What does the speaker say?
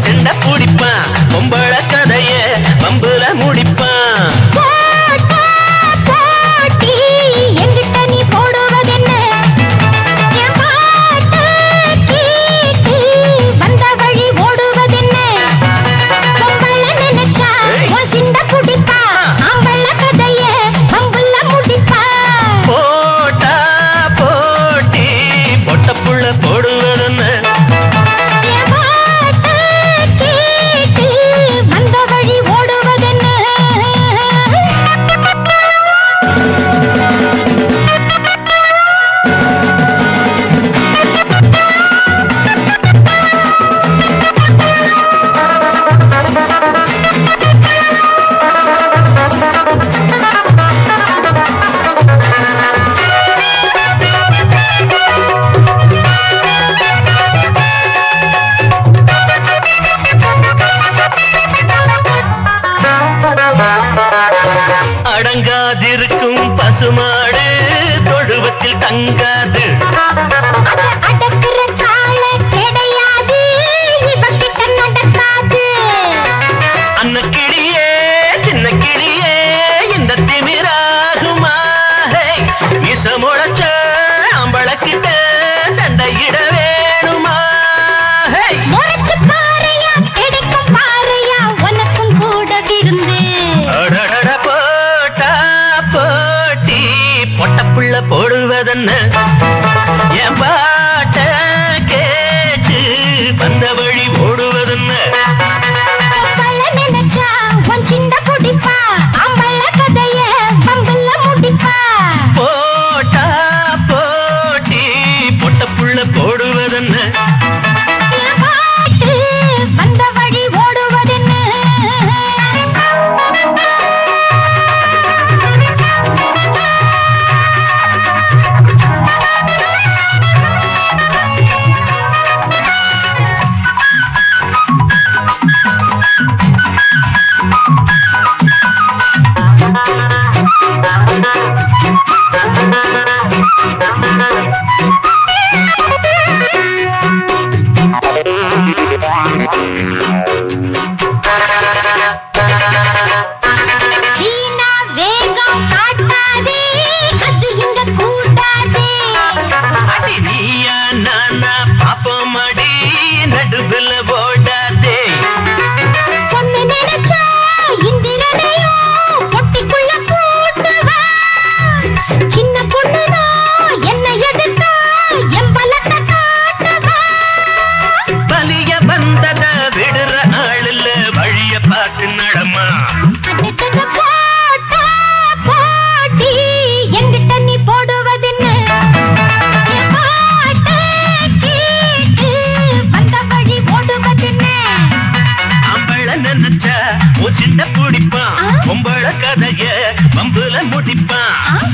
செண்ட பிடிப்பான் பொம்பள கதைய பம்புல முடிப்பான் அடங்காதிருக்கும் பசுமாடு தொழுவத்தில் தங்காது அன்ன கிளியே சின்ன கிளியே இந்த திமிராகுமா விஷமுளைச்ச அம்பளக்கிட்ட சண்டையிட வேணுமா பொட்டப்புள்ள போடுவதென்ன என் பாட்ட கேட்டு வந்த வழி ஓடுவதென்ன போட்டா போட்டி பொட்டப்புள்ள போடுவதென்ன நடுவில் ஓடாதே பொண்ணு நினைச்சா இந்திரனையும் பொட்டிக்குள்ள போட்டுவா சின்ன பொண்ணுதா என்ன எதிர்த்தா என் பலத்தை காட்டுவா பலிய வந்தத விடுற ஆளுல வழிய பார்த்து நடமா போட்டா போட்டி எங்கிட்ட நீ போடுவதென்ன சின்ன பிடிப்பான் பொம்பள கதைய பம்புல முடிப்பான்